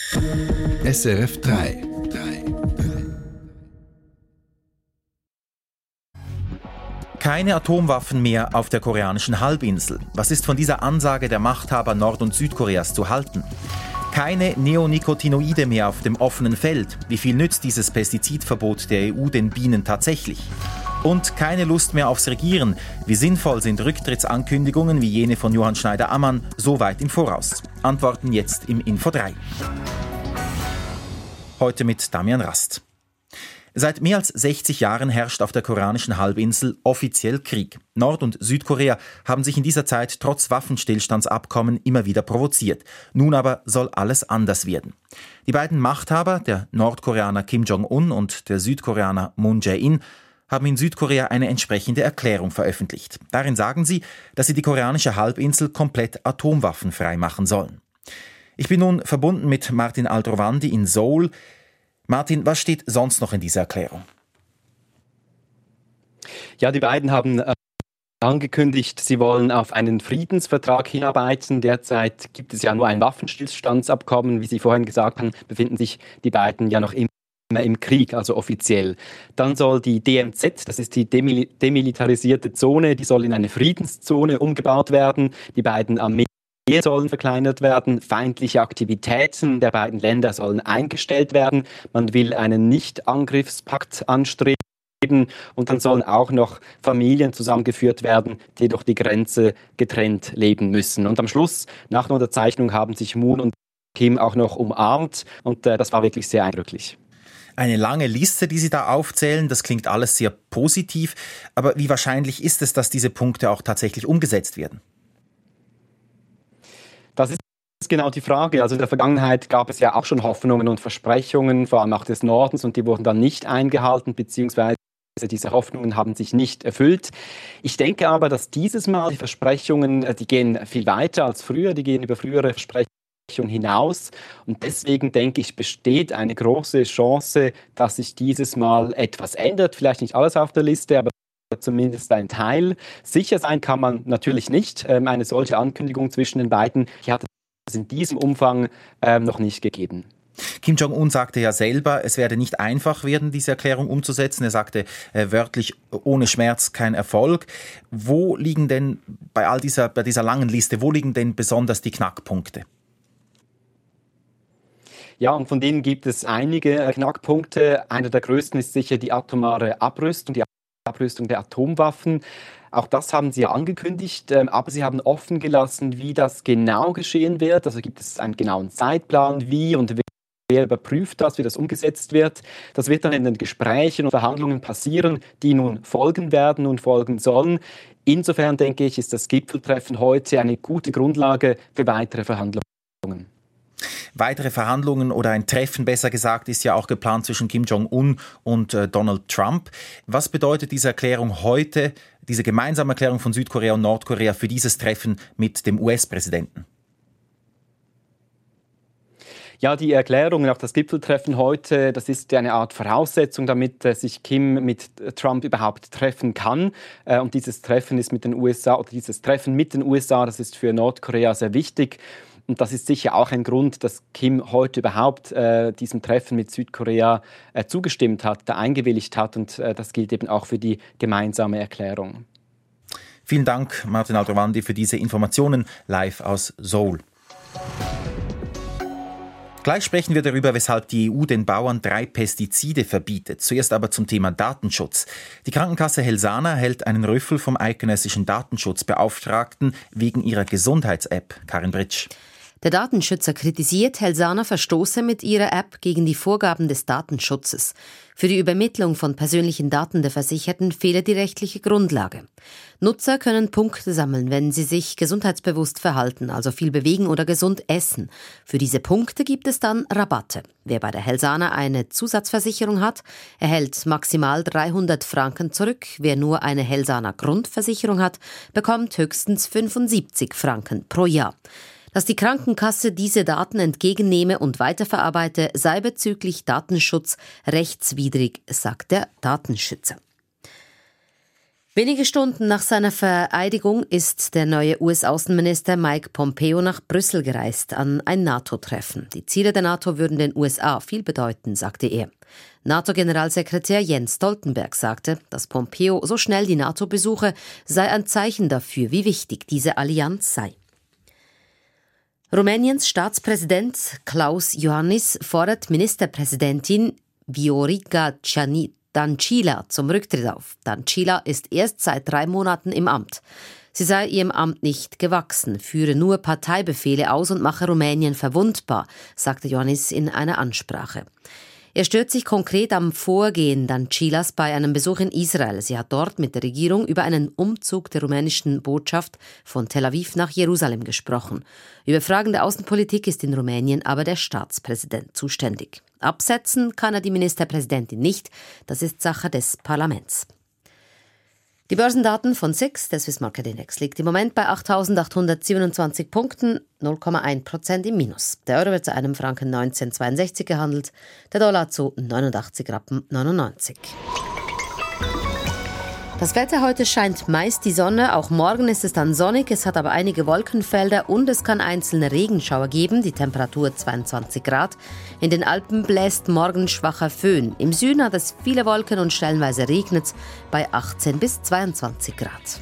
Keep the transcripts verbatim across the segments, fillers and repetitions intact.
S R F drei. Keine Atomwaffen mehr auf der koreanischen Halbinsel. Was ist von dieser Ansage der Machthaber Nord- und Südkoreas zu halten? Keine Neonicotinoide mehr auf dem offenen Feld. Wie viel nützt dieses Pestizidverbot der E U den Bienen tatsächlich? Und keine Lust mehr aufs Regieren. Wie sinnvoll sind Rücktrittsankündigungen wie jene von Johann Schneider-Ammann so weit im Voraus? Antworten jetzt im Info drei. Heute mit Damian Rast. Seit mehr als sechzig Jahren herrscht auf der koreanischen Halbinsel offiziell Krieg. Nord- und Südkorea haben sich in dieser Zeit trotz Waffenstillstandsabkommen immer wieder provoziert. Nun aber soll alles anders werden. Die beiden Machthaber, der Nordkoreaner Kim Jong-un und der Südkoreaner Moon Jae-in, haben in Südkorea eine entsprechende Erklärung veröffentlicht. Darin sagen sie, dass sie die koreanische Halbinsel komplett atomwaffenfrei machen sollen. Ich bin nun verbunden mit Martin Aldrovandi in Seoul. Martin, was steht sonst noch in dieser Erklärung? Ja, die beiden haben äh, angekündigt, sie wollen auf einen Friedensvertrag hinarbeiten. Derzeit gibt es ja nur ein Waffenstillstandsabkommen. Wie Sie vorhin gesagt haben, befinden sich die beiden ja noch im, im Krieg, also offiziell. Dann soll die D M Z, das ist die demil- demilitarisierte Zone, die soll in eine Friedenszone umgebaut werden. Die beiden Armeen sollen verkleinert werden, feindliche Aktivitäten der beiden Länder sollen eingestellt werden. Man will einen Nicht-Angriffspakt anstreben und dann sollen auch noch Familien zusammengeführt werden, die durch die Grenze getrennt leben müssen. Und am Schluss, nach der Unterzeichnung, haben sich Moon und Kim auch noch umarmt und äh, das war wirklich sehr eindrücklich. Eine lange Liste, die Sie da aufzählen, das klingt alles sehr positiv. Aber wie wahrscheinlich ist es, dass diese Punkte auch tatsächlich umgesetzt werden? Das ist genau die Frage. Also in der Vergangenheit gab es ja auch schon Hoffnungen und Versprechungen, vor allem auch des Nordens, und die wurden dann nicht eingehalten, beziehungsweise diese Hoffnungen haben sich nicht erfüllt. Ich denke aber, dass dieses Mal die Versprechungen, die gehen viel weiter als früher, die gehen über frühere Versprechungen hinaus. Und deswegen denke ich, besteht eine große Chance, dass sich dieses Mal etwas ändert. Vielleicht nicht alles auf der Liste, aber zumindest ein Teil. Sicher sein kann man natürlich nicht. Ähm, eine solche Ankündigung zwischen den beiden, die hat es in diesem Umfang ähm, noch nicht gegeben. Kim Jong-un sagte ja selber, es werde nicht einfach werden, diese Erklärung umzusetzen. Er sagte äh, wörtlich, ohne Schmerz kein Erfolg. Wo liegen denn bei all dieser, bei dieser langen Liste, wo liegen denn besonders die Knackpunkte? Ja, und von denen gibt es einige äh, Knackpunkte. Einer der größten ist sicher die atomare Abrüstung, die Abrüstung der Atomwaffen. Auch das haben sie ja angekündigt, ähm, aber sie haben offen gelassen, wie das genau geschehen wird. Also gibt es einen genauen Zeitplan, wie und wer überprüft das, wie das umgesetzt wird. Das wird dann in den Gesprächen und Verhandlungen passieren, die nun folgen werden und folgen sollen. Insofern denke ich, ist das Gipfeltreffen heute eine gute Grundlage für weitere Verhandlungen. Weitere Verhandlungen oder ein Treffen, besser gesagt, ist ja auch geplant zwischen Kim Jong-un und äh, Donald Trump. Was bedeutet diese Erklärung heute, diese gemeinsame Erklärung von Südkorea und Nordkorea für dieses Treffen mit dem U S-Präsidenten? Ja, die Erklärung nach das Gipfeltreffen heute, das ist eine Art Voraussetzung, damit äh, sich Kim mit Trump überhaupt treffen kann. Äh, und dieses Treffen ist mit den U S A, oder dieses Treffen mit den U S A, das ist für Nordkorea sehr wichtig. Und das ist sicher auch ein Grund, dass Kim heute überhaupt äh, diesem Treffen mit Südkorea äh, zugestimmt hat, da eingewilligt hat. Und äh, das gilt eben auch für die gemeinsame Erklärung. Vielen Dank, Martin Aldrovandi, für diese Informationen live aus Seoul. Gleich sprechen wir darüber, weshalb die E U den Bauern drei Pestizide verbietet. Zuerst aber zum Thema Datenschutz. Die Krankenkasse Helsana hält einen Rüffel vom eidgenössischen Datenschutzbeauftragten wegen ihrer Gesundheits-App. Karin Britsch. Der Datenschützer kritisiert, Helsana verstoße mit ihrer App gegen die Vorgaben des Datenschutzes. Für die Übermittlung von persönlichen Daten der Versicherten fehle die rechtliche Grundlage. Nutzer können Punkte sammeln, wenn sie sich gesundheitsbewusst verhalten, also viel bewegen oder gesund essen. Für diese Punkte gibt es dann Rabatte. Wer bei der Helsana eine Zusatzversicherung hat, erhält maximal dreihundert Franken zurück. Wer nur eine Helsana Grundversicherung hat, bekommt höchstens fünfundsiebzig Franken pro Jahr. Dass die Krankenkasse diese Daten entgegennehme und weiterverarbeite, sei bezüglich Datenschutz rechtswidrig, sagt der Datenschützer. Wenige Stunden nach seiner Vereidigung ist der neue U S-Außenminister Mike Pompeo nach Brüssel gereist an ein NATO-Treffen. Die Ziele der NATO würden den U S A viel bedeuten, sagte er. NATO-Generalsekretär Jens Stoltenberg sagte, dass Pompeo so schnell die NATO besuche, sei ein Zeichen dafür, wie wichtig diese Allianz sei. Rumäniens Staatspräsident Klaus Iohannis fordert Ministerpräsidentin Viorica Dăncilă zum Rücktritt auf. Dăncilă ist erst seit drei Monaten im Amt. Sie sei ihrem Amt nicht gewachsen, führe nur Parteibefehle aus und mache Rumänien verwundbar, sagte Iohannis in einer Ansprache. Er stört sich konkret am Vorgehen Dăncilăs bei einem Besuch in Israel. Sie hat dort mit der Regierung über einen Umzug der rumänischen Botschaft von Tel Aviv nach Jerusalem gesprochen. Über Fragen der Außenpolitik ist in Rumänien aber der Staatspräsident zuständig. Absetzen kann er die Ministerpräsidentin nicht. Das ist Sache des Parlaments. Die Börsendaten von S I X, der Swiss Market Index, liegt im Moment bei achttausendachthundertsiebenundzwanzig Punkten, null Komma eins Prozent im Minus. Der Euro wird zu einem Franken neunzehn Komma zweiundsechzig gehandelt, der Dollar zu neunundachtzig Komma neunundneunzig Rappen. Das Wetter heute scheint meist die Sonne, auch morgen ist es dann sonnig, es hat aber einige Wolkenfelder und es kann einzelne Regenschauer geben, die Temperatur zweiundzwanzig Grad. In den Alpen bläst morgen schwacher Föhn. Im Süden hat es viele Wolken und stellenweise regnet es bei achtzehn bis zweiundzwanzig Grad.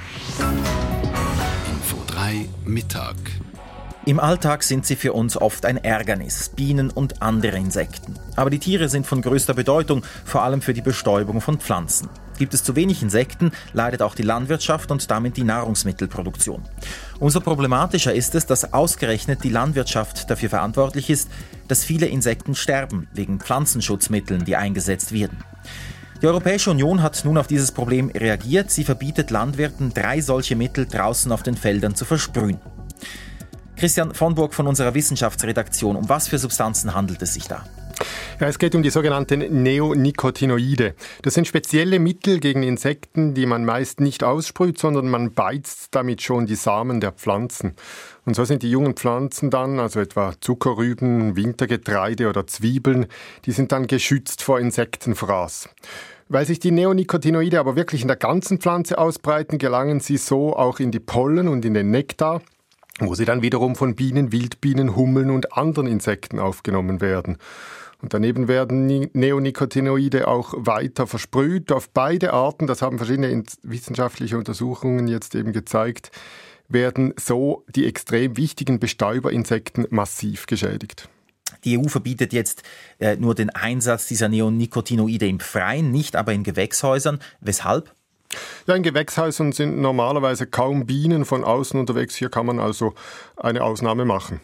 Info drei Mittag. Im Alltag sind sie für uns oft ein Ärgernis, Bienen und andere Insekten. Aber die Tiere sind von größter Bedeutung, vor allem für die Bestäubung von Pflanzen. Gibt es zu wenig Insekten, leidet auch die Landwirtschaft und damit die Nahrungsmittelproduktion. Umso problematischer ist es, dass ausgerechnet die Landwirtschaft dafür verantwortlich ist, dass viele Insekten sterben, wegen Pflanzenschutzmitteln, die eingesetzt werden. Die Europäische Union hat nun auf dieses Problem reagiert. Sie verbietet Landwirten, drei solche Mittel draußen auf den Feldern zu versprühen. Christian von Burg von unserer Wissenschaftsredaktion, um was für Substanzen handelt es sich da? Ja, es geht um die sogenannten Neonicotinoide. Das sind spezielle Mittel gegen Insekten, die man meist nicht aussprüht, sondern man beizt damit schon die Samen der Pflanzen. Und so sind die jungen Pflanzen dann, also etwa Zuckerrüben, Wintergetreide oder Zwiebeln, die sind dann geschützt vor Insektenfraß. Weil sich die Neonicotinoide aber wirklich in der ganzen Pflanze ausbreiten, gelangen sie so auch in die Pollen und in den Nektar, wo sie dann wiederum von Bienen, Wildbienen, Hummeln und anderen Insekten aufgenommen werden. Und daneben werden Neonicotinoide auch weiter versprüht. Auf beide Arten, das haben verschiedene wissenschaftliche Untersuchungen jetzt eben gezeigt, werden so die extrem wichtigen Bestäuberinsekten massiv geschädigt. Die E U verbietet jetzt äh, nur den Einsatz dieser Neonicotinoide im Freien, nicht aber in Gewächshäusern. Weshalb? Ja, in Gewächshäusern sind normalerweise kaum Bienen von außen unterwegs. Hier kann man also eine Ausnahme machen.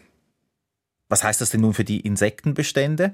Was heißt das denn nun für die Insektenbestände?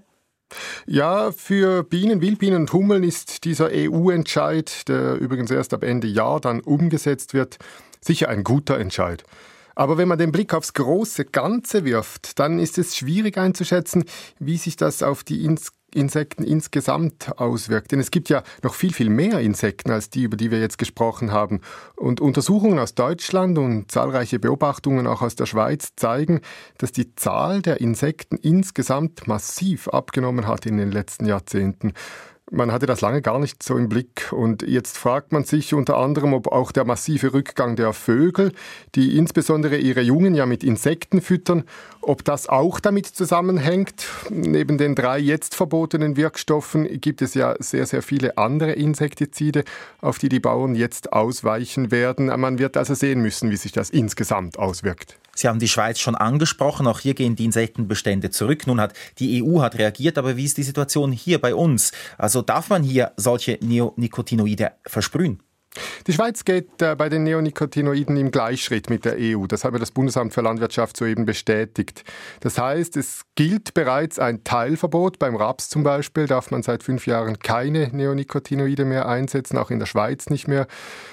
Ja, für Bienen, Wildbienen und Hummeln ist dieser E U-Entscheid, der übrigens erst ab Ende Jahr dann umgesetzt wird, sicher ein guter Entscheid. Aber wenn man den Blick aufs große Ganze wirft, dann ist es schwierig einzuschätzen, wie sich das auf die Ins- Insekten insgesamt auswirkt. Denn es gibt ja noch viel, viel mehr Insekten als die, über die wir jetzt gesprochen haben. Und Untersuchungen aus Deutschland und zahlreiche Beobachtungen auch aus der Schweiz zeigen, dass die Zahl der Insekten insgesamt massiv abgenommen hat in den letzten Jahrzehnten. Man hatte das lange gar nicht so im Blick und jetzt fragt man sich unter anderem, ob auch der massive Rückgang der Vögel, die insbesondere ihre Jungen ja mit Insekten füttern, ob das auch damit zusammenhängt. Neben den drei jetzt verbotenen Wirkstoffen gibt es ja sehr, sehr viele andere Insektizide, auf die die Bauern jetzt ausweichen werden. Man wird also sehen müssen, wie sich das insgesamt auswirkt. Sie haben die Schweiz schon angesprochen, auch hier gehen die Insektenbestände zurück. Nun hat die E U hat reagiert, aber wie ist die Situation hier bei uns? Also darf man hier solche Neonicotinoide versprühen? Die Schweiz geht äh, bei den Neonicotinoiden im Gleichschritt mit der E U. Das hat mir das Bundesamt für Landwirtschaft soeben bestätigt. Das heißt, es gilt bereits ein Teilverbot. Beim Raps zum Beispiel darf man seit fünf Jahren keine Neonicotinoide mehr einsetzen, auch in der Schweiz nicht mehr.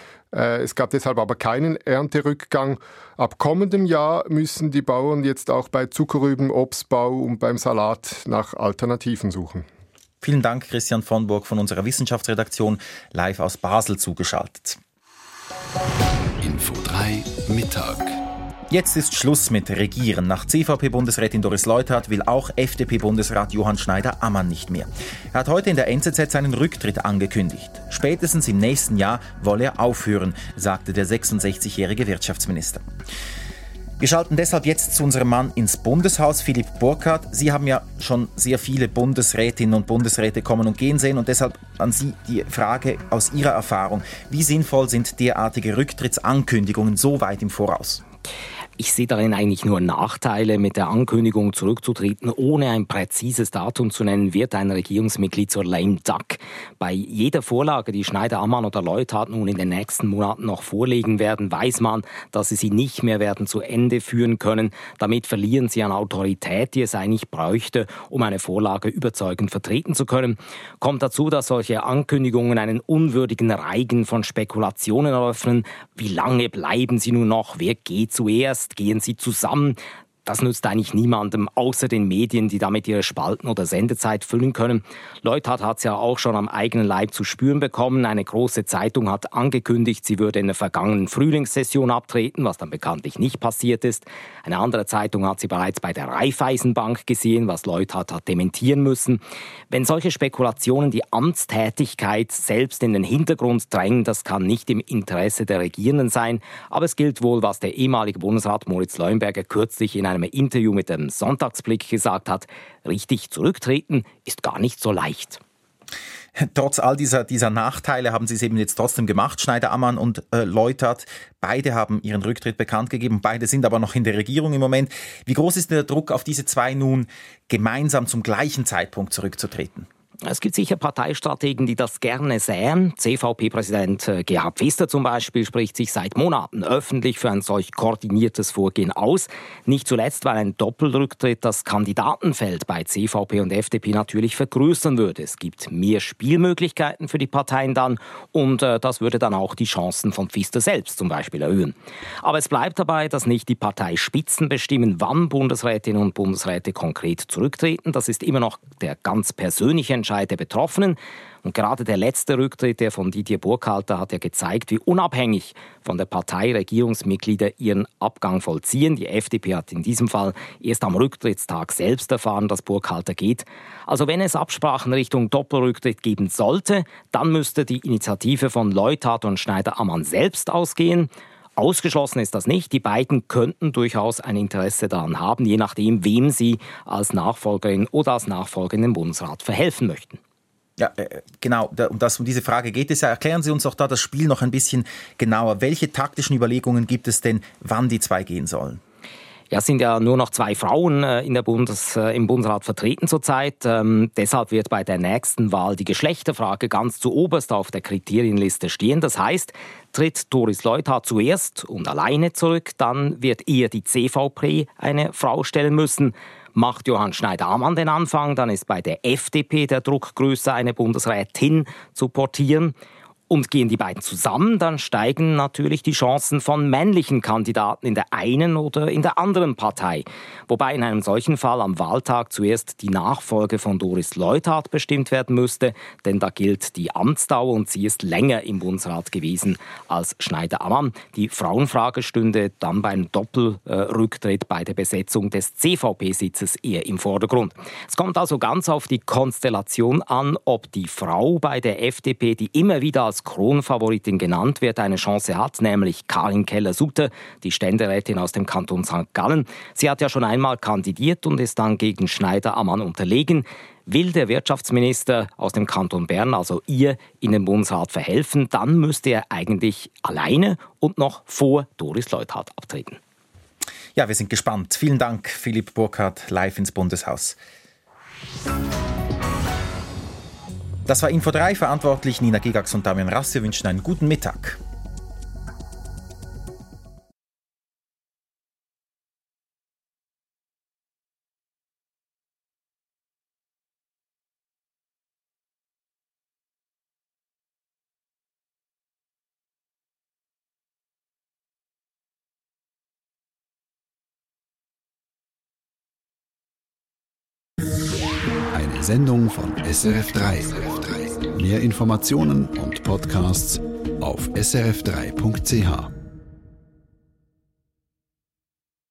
Es gab deshalb aber keinen Ernterückgang. Ab kommendem Jahr müssen die Bauern jetzt auch bei Zuckerrüben, Obstbau und beim Salat nach Alternativen suchen. Vielen Dank, Christian von Burg von unserer Wissenschaftsredaktion, live aus Basel zugeschaltet. Info drei Mittag. Jetzt ist Schluss mit Regieren. Nach C V P-Bundesrätin Doris Leuthard will auch F D P-Bundesrat Johann Schneider-Ammann nicht mehr. Er hat heute in der N Z Z seinen Rücktritt angekündigt. Spätestens im nächsten Jahr wolle er aufhören, sagte der sechsundsechzigjährige Wirtschaftsminister. Wir schalten deshalb jetzt zu unserem Mann ins Bundeshaus, Philipp Burkhardt. Sie haben ja schon sehr viele Bundesrätinnen und Bundesräte kommen und gehen sehen und deshalb an Sie die Frage aus Ihrer Erfahrung. Wie sinnvoll sind derartige Rücktrittsankündigungen so weit im Voraus? Ich sehe darin eigentlich nur Nachteile. Mit der Ankündigung zurückzutreten, ohne ein präzises Datum zu nennen, wird ein Regierungsmitglied zur lame duck. Bei jeder Vorlage, die Schneider-Ammann oder Leuthard nun in den nächsten Monaten noch vorlegen werden, weiß man, dass sie sie nicht mehr werden zu Ende führen können. Damit verlieren sie an Autorität, die es eigentlich bräuchte, um eine Vorlage überzeugend vertreten zu können. Kommt dazu, dass solche Ankündigungen einen unwürdigen Reigen von Spekulationen eröffnen. Wie lange bleiben sie nun noch? Wer geht zuerst? Gehen sie zusammen? Das nützt eigentlich niemandem, außer den Medien, die damit ihre Spalten oder Sendezeit füllen können. Leuthard hat es ja auch schon am eigenen Leib zu spüren bekommen. Eine große Zeitung hat angekündigt, sie würde in der vergangenen Frühlingssession abtreten, was dann bekanntlich nicht passiert ist. Eine andere Zeitung hat sie bereits bei der Raiffeisenbank gesehen, was Leuthard hat dementieren müssen. Wenn solche Spekulationen die Amtstätigkeit selbst in den Hintergrund drängen, das kann nicht im Interesse der Regierenden sein. Aber es gilt wohl, was der ehemalige Bundesrat Moritz Leuenberger kürzlich in einem Interview mit dem Sonntagsblick gesagt hat: Richtig zurücktreten ist gar nicht so leicht. Trotz all dieser, dieser Nachteile haben Sie es eben jetzt trotzdem gemacht, Schneider-Ammann und äh, Leuthard. Beide haben ihren Rücktritt bekannt gegeben, beide sind aber noch in der Regierung im Moment. Wie groß ist der Druck auf diese zwei nun, gemeinsam zum gleichen Zeitpunkt zurückzutreten? Es gibt sicher Parteistrategen, die das gerne sähen. C V P-Präsident Gerhard Pfister zum Beispiel spricht sich seit Monaten öffentlich für ein solch koordiniertes Vorgehen aus. Nicht zuletzt, weil ein Doppelrücktritt das Kandidatenfeld bei C V P und F D P natürlich vergrößern würde. Es gibt mehr Spielmöglichkeiten für die Parteien dann und äh, das würde dann auch die Chancen von Pfister selbst zum Beispiel erhöhen. Aber es bleibt dabei, dass nicht die Parteispitzen bestimmen, wann Bundesrätinnen und Bundesräte konkret zurücktreten. Das ist immer noch der ganz persönliche Entscheid der Betroffenen. Und gerade der letzte Rücktritt, der von Didier Burkhalter, hat ja gezeigt, wie unabhängig von der Partei Regierungsmitglieder ihren Abgang vollziehen. Die F D P hat in diesem Fall erst am Rücktrittstag selbst erfahren, dass Burkhalter geht. Also wenn es Absprachen Richtung Doppelrücktritt geben sollte, dann müsste die Initiative von Leuthard und Schneider-Ammann selbst ausgehen. Ausgeschlossen ist das nicht. Die beiden könnten durchaus ein Interesse daran haben, je nachdem, wem sie als Nachfolgerin oder als Nachfolger in den Bundesrat verhelfen möchten. Ja, genau. Um, das, um diese Frage geht es ja. Erklären Sie uns doch da das Spiel noch ein bisschen genauer. Welche taktischen Überlegungen gibt es denn, wann die zwei gehen sollen? Ja, es sind ja nur noch zwei Frauen äh, in der Bundes, äh, im Bundesrat vertreten zurzeit. Ähm, deshalb wird bei der nächsten Wahl die Geschlechterfrage ganz zu oberst auf der Kriterienliste stehen. Das heißt, tritt Doris Leuthard zuerst und alleine zurück, dann wird eher die C V P eine Frau stellen müssen. Macht Johann Schneider-Ammann den Anfang, dann ist bei der F D P der Druck größer, eine Bundesrätin zu portieren. Und gehen die beiden zusammen, dann steigen natürlich die Chancen von männlichen Kandidaten in der einen oder in der anderen Partei. Wobei in einem solchen Fall am Wahltag zuerst die Nachfolge von Doris Leuthard bestimmt werden müsste, denn da gilt die Amtsdauer und sie ist länger im Bundesrat gewesen als Schneider-Ammann. Die Frauenfrage stünde dann beim Doppelrücktritt bei der Besetzung des C V P-Sitzes eher im Vordergrund. Es kommt also ganz auf die Konstellation an, ob die Frau bei der F D P, die immer wieder als Kronfavoritin genannt wird, eine Chance hat, nämlich Karin Keller-Sutter, die Ständerätin aus dem Kanton Sankt Gallen. Sie hat ja schon einmal kandidiert und ist dann gegen Schneider-Ammann unterlegen. Will der Wirtschaftsminister aus dem Kanton Bern also ihr in den Bundesrat verhelfen, dann müsste er eigentlich alleine und noch vor Doris Leuthard abtreten. Ja, wir sind gespannt. Vielen Dank, Philipp Burkhardt, live ins Bundeshaus. Das war Info drei, verantwortlich Nina Gigax und Damian Rass. Wir wünschen einen guten Mittag. Eine Sendung von S R F drei. Mehr Informationen und Podcasts auf s r f drei punkt c h.